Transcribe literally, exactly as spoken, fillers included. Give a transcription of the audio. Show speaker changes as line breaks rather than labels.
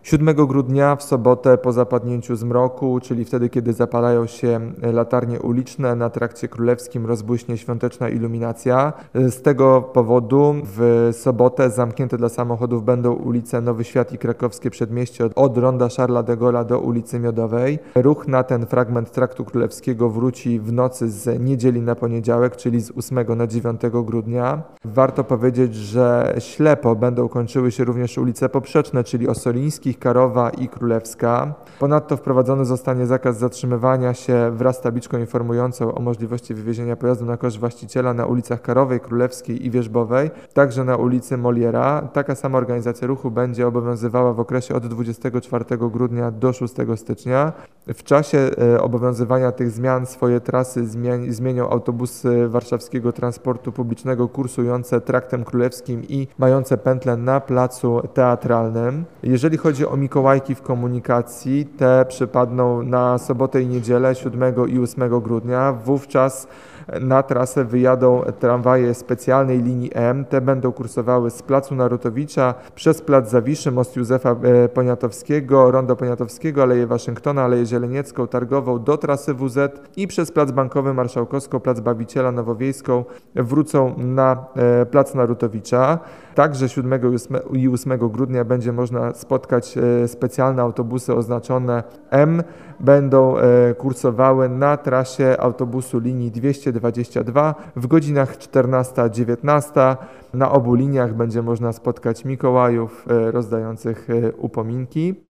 siódmego grudnia w sobotę po zapadnięciu zmroku, czyli wtedy, kiedy zapalają się latarnie uliczne, na Trakcie Królewskim rozbłyśnie świąteczna iluminacja. Z tego powodu w sobotę zamknięte dla samochodów będą ulice Nowy Świat i Krakowskie Przedmieście od ronda Charlesa de Gaulle'a do ulicy Miodowej. Ruch na ten fragment Traktu Królewskiego wróci w nocy z niedzieli na poniedziałek, czyli z ósmego na dziewiątego grudnia. Warto powiedzieć, że ślepo będą kończyły się również ulice poprzeczne, czyli Ossolińskich, Karowa i Królewska. Ponadto wprowadzony zostanie zakaz zatrzymywania się wraz z tabliczką informującą o możliwości wywiezienia pojazdu na koszt właściciela na ulicach Karowej, Królewskiej i Wierzbowej, także na ulicy Moliera. Taka sama organizacja ruchu będzie obowiązywała w okresie od dwudziestego czwartego grudnia do szóstego stycznia. W czasie e, obowiązywania tych zmian swoje trasy zmieni, zmienią autobusy warszawskiego transportu publicznego kursujące Traktem Królewskim i mające pętlę na Placu Teatralnym. Jeżeli chodzi o Mikołajki w komunikacji, te przypadną na sobotę i niedzielę siódmego i ósmego grudnia. Wówczas na trasę wyjadą tramwaje specjalnej linii M. Te będą kursowały z Placu Narutowicza przez Plac Zawiszy, Most Józefa Poniatowskiego, Rondo Poniatowskiego, Aleję Waszyngtona, Aleję Zieleniecką, Targową do trasy W Z i przez Plac Bankowy Marszałkowską, Plac Bawiciela, Nowowiejską wrócą na Plac Narutowicza. Także siódmego i ósmego grudnia będzie można spotkać specjalne autobusy oznaczone M. Będą kursowały na trasie autobusu linii dwieście dwadzieścia dwa w godzinach czternasta dziewiętnasta. Na obu liniach będzie można spotkać Mikołajów rozdających upominki.